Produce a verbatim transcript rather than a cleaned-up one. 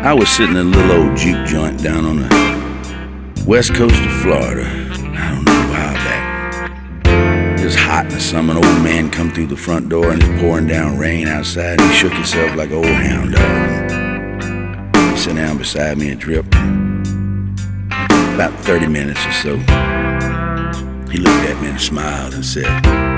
I was sitting in a little old juke joint down on the west coast of Florida. I don't know, a while back. It was hot in the summer. An old man come through the front door and it's pouring down rain outside. And he shook himself like an old hound dog. He sat down beside me and dripped. About thirty minutes or so, he looked at me and smiled and said,